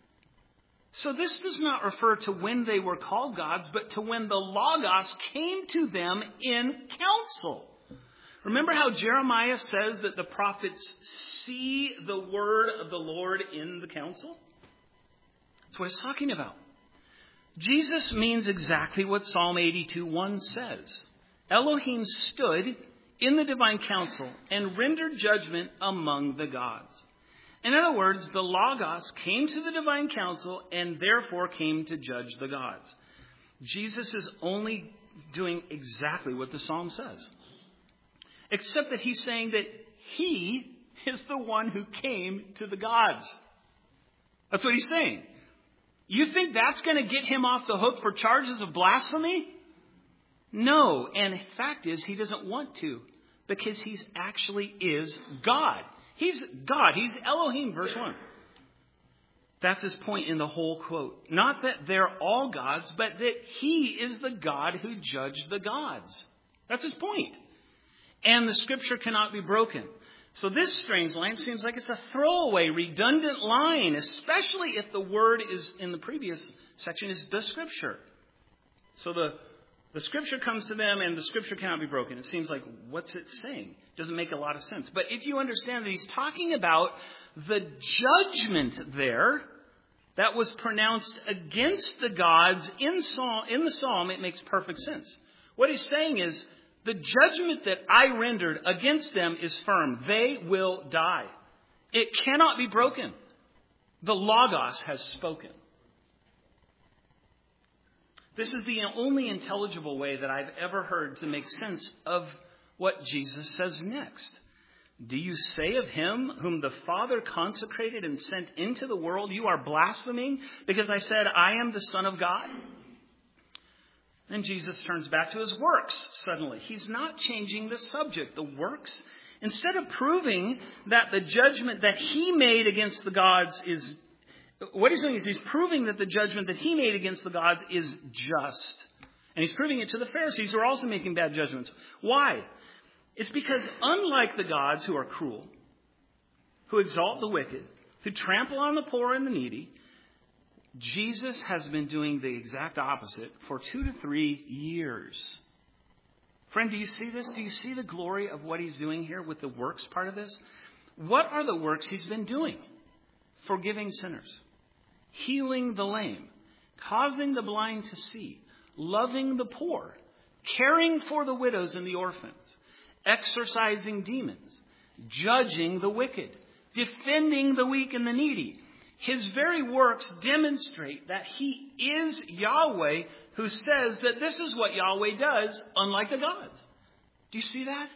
So this does not refer to when they were called gods, but to when the logos came to them in counsel. Remember how Jeremiah says that the prophets see the word of the Lord in the council? That's what he's talking about. Jesus means exactly what Psalm eighty-two one says. Elohim stood in the divine council and rendered judgment among the gods. In other words, the Logos came to the divine council and therefore came to judge the gods. Jesus is only doing exactly what the Psalm says. Except that he's saying that he is the one who came to the gods. That's what he's saying. You think that's going to get him off the hook for charges of blasphemy? No. And the fact is, he doesn't want to, because he actually is God. He's God. He's Elohim, verse one. That's his point in the whole quote. Not that they're all gods, but that he is the God who judged the gods. That's his point. And the scripture cannot be broken. So this strange line seems like it's a throwaway, redundant line, especially if the word is in the previous section is the scripture. So the, the scripture comes to them and the scripture cannot be broken. It seems like, what's it saying? It doesn't make a lot of sense. But if you understand that he's talking about the judgment there that was pronounced against the gods in, psalm, in the psalm, it makes perfect sense. What he's saying is, the judgment that I rendered against them is firm. They will die. It cannot be broken. The Logos has spoken. This is the only intelligible way that I've ever heard to make sense of what Jesus says next. Do you say of him whom the Father consecrated and sent into the world, you are blaspheming because I said, I am the Son of God? Then Jesus turns back to his works suddenly. He's not changing the subject. The works, instead of proving that the judgment that he made against the gods is, what he's doing is he's proving that the judgment that he made against the gods is just. And he's proving it to the Pharisees who are also making bad judgments. Why? It's because unlike the gods who are cruel, who exalt the wicked, who trample on the poor and the needy, Jesus has been doing the exact opposite for two to three years. Friend, do you see this? Do you see the glory of what he's doing here with the works part of this? What are the works he's been doing? Forgiving sinners, healing the lame, causing the blind to see, loving the poor, caring for the widows and the orphans, exorcising demons, judging the wicked, defending the weak and the needy. His very works demonstrate that he is Yahweh who says that this is what Yahweh does, unlike the gods. Do you see that?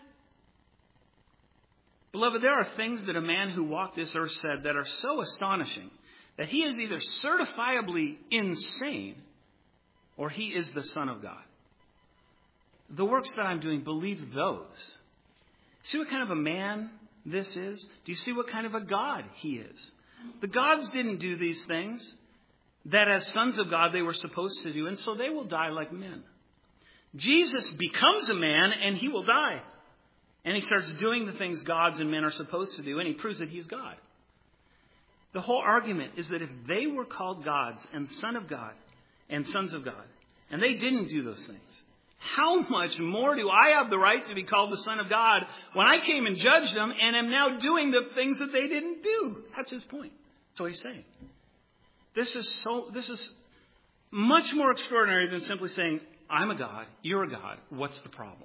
Beloved, there are things that a man who walked this earth said that are so astonishing that he is either certifiably insane or he is the Son of God. The works that I'm doing, believe those. See what kind of a man this is? Do you see what kind of a God he is? The gods didn't do these things that as sons of God they were supposed to do, and so they will die like men. Jesus becomes a man and he will die. And he starts doing the things gods and men are supposed to do, and he proves that he's God. The whole argument is that if they were called gods and son of God and sons of God, and they didn't do those things, how much more do I have the right to be called the Son of God when I came and judged them and am now doing the things that they didn't do? That's his point. That's what he's saying. This is so. This is much more extraordinary than simply saying, I'm a God, you're a God, what's the problem?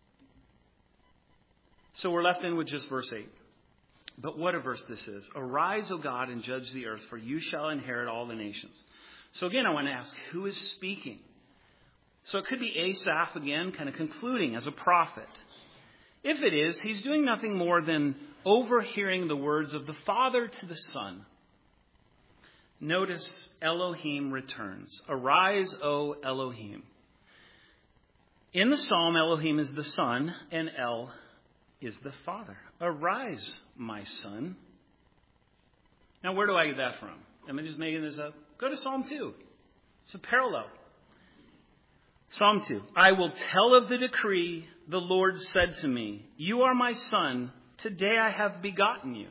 So we're left in with just verse eight. But what a verse this is. Arise, O God, and judge the earth, for you shall inherit all the nations. So again, I want to ask, who is speaking? So it could be Asaph again, kind of concluding as a prophet. If it is, he's doing nothing more than overhearing the words of the Father to the Son. Notice Elohim returns. Arise, O Elohim. In the psalm, Elohim is the Son, and El is the Father. Arise, my son. Now, where do I get that from? Am I just making this up? Go to Psalm two. It's a parallel. Psalm two. I will tell of the decree the Lord said to me, you are my son. Today I have begotten you.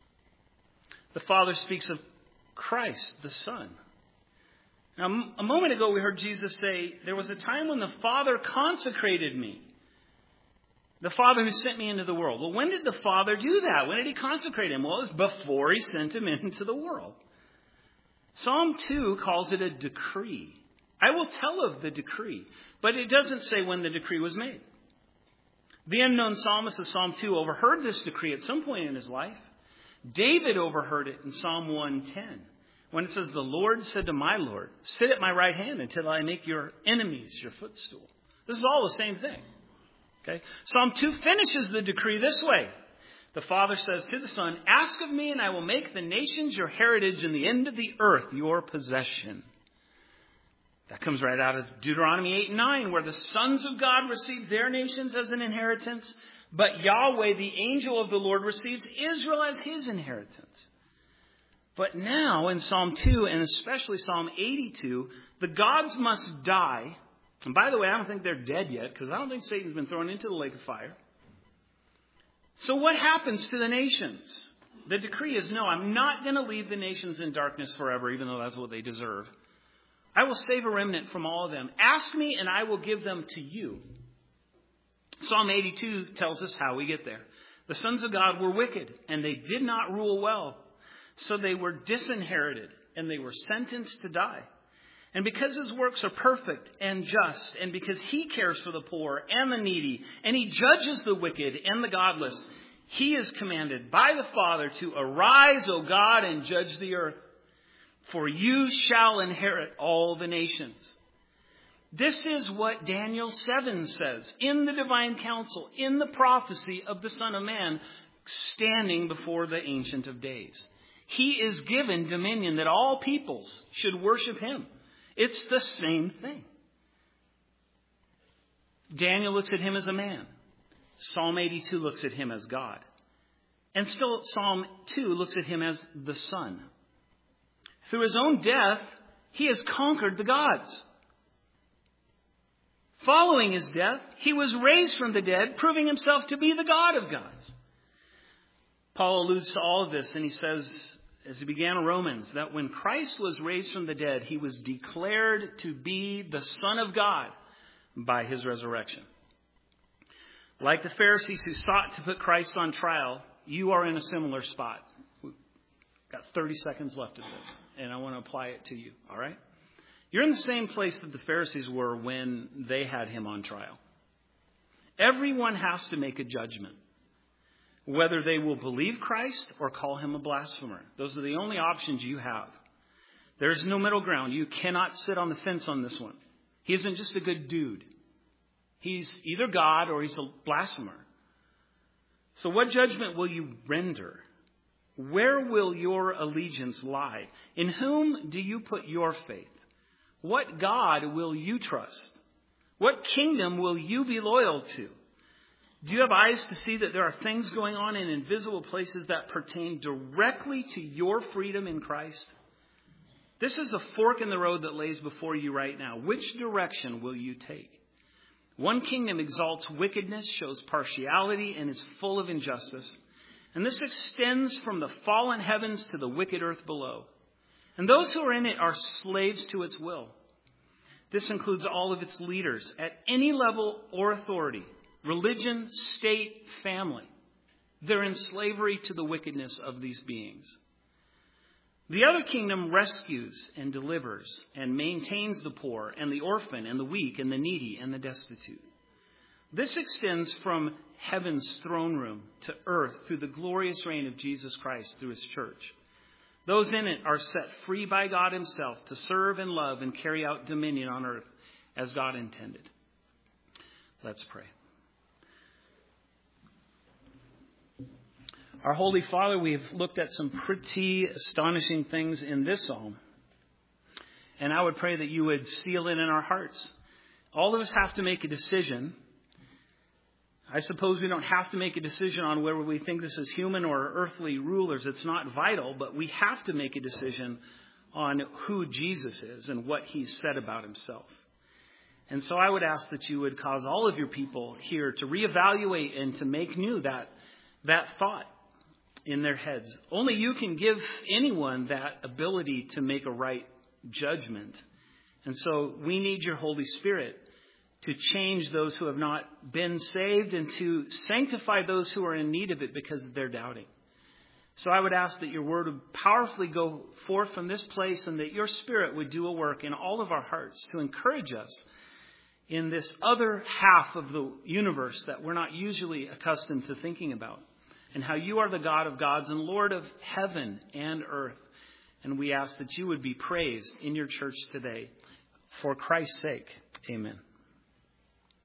The Father speaks of Christ, the Son. Now, a moment ago we heard Jesus say, there was a time when the Father consecrated me. The Father who sent me into the world. Well, when did the Father do that? When did he consecrate him? Well, it was before he sent him into the world. Psalm two calls it a decree. I will tell of the decree, but it doesn't say when the decree was made. The unknown psalmist of Psalm two overheard this decree at some point in his life. David overheard it in Psalm one ten, when it says, the Lord said to my Lord, sit at my right hand until I make your enemies your footstool. This is all the same thing. Okay. Psalm two finishes the decree this way. The Father says to the Son, ask of me and I will make the nations your heritage and the end of the earth your possession. That comes right out of Deuteronomy eight and nine, where the sons of God receive their nations as an inheritance, but Yahweh, the angel of the Lord, receives Israel as his inheritance. But now in Psalm two, and especially Psalm eighty-two, the gods must die. And by the way, I don't think they're dead yet, because I don't think Satan's been thrown into the lake of fire. So what happens to the nations? The decree is, no, I'm not going to leave the nations in darkness forever, even though that's what they deserve. I will save a remnant from all of them. Ask me and I will give them to you. Psalm eighty-two tells us how we get there. The sons of God were wicked and they did not rule well. So they were disinherited and they were sentenced to die. And because his works are perfect and just, and because he cares for the poor and the needy, and he judges the wicked and the godless, He is commanded by the Father to arise, O God, and judge the earth, for you shall inherit all the nations. This is what Daniel seven says in the divine council, in the prophecy of the Son of Man, standing before the Ancient of Days. He is given dominion that all peoples should worship him. It's the same thing. Daniel looks at him as a man. Psalm eighty-two looks at him as God. And still Psalm two looks at him as the Son. Through his own death, he has conquered the gods. Following his death, he was raised from the dead, proving himself to be the God of gods. Paul alludes to all of this, and he says, as he began Romans, that when Christ was raised from the dead, he was declared to be the Son of God by his resurrection. Like the Pharisees who sought to put Christ on trial, you are in a similar spot. We've got thirty seconds left of this, and I want to apply it to you, all right? You're in the same place that the Pharisees were when they had him on trial. Everyone has to make a judgment, whether they will believe Christ or call him a blasphemer. Those are the only options you have. There's no middle ground. You cannot sit on the fence on this one. He isn't just a good dude. He's either God or he's a blasphemer. So what judgment will you render? Where will your allegiance lie? In whom do you put your faith? What God will you trust? What kingdom will you be loyal to? Do you have eyes to see that there are things going on in invisible places that pertain directly to your freedom in Christ? This is the fork in the road that lays before you right now. Which direction will you take? One kingdom exalts wickedness, shows partiality, and is full of injustice. And this extends from the fallen heavens to the wicked earth below. And those who are in it are slaves to its will. This includes all of its leaders at any level or authority, religion, state, family. They're in slavery to the wickedness of these beings. The other kingdom rescues and delivers and maintains the poor and the orphan and the weak and the needy and the destitute. This extends from heaven's throne room to earth through the glorious reign of Jesus Christ through his church. Those in it are set free by God himself to serve and love and carry out dominion on earth as God intended. Let's pray. Our Holy Father, we've looked at some pretty astonishing things in this psalm. And I would pray that you would seal it in our hearts. All of us have to make a decision. I suppose we don't have to make a decision on whether we think this is human or earthly rulers. It's not vital, but we have to make a decision on who Jesus is and what he's said about himself. And so I would ask that you would cause all of your people here to reevaluate and to make new that, that thought in their heads. Only you can give anyone that ability to make a right judgment. And so we need your Holy Spirit to change those who have not been saved and to sanctify those who are in need of it because they're doubting. So I would ask that your word would powerfully go forth from this place and that your Spirit would do a work in all of our hearts to encourage us in this other half of the universe that we're not usually accustomed to thinking about, and how you are the God of gods and Lord of heaven and earth. And we ask that you would be praised in your church today. For Christ's sake, amen.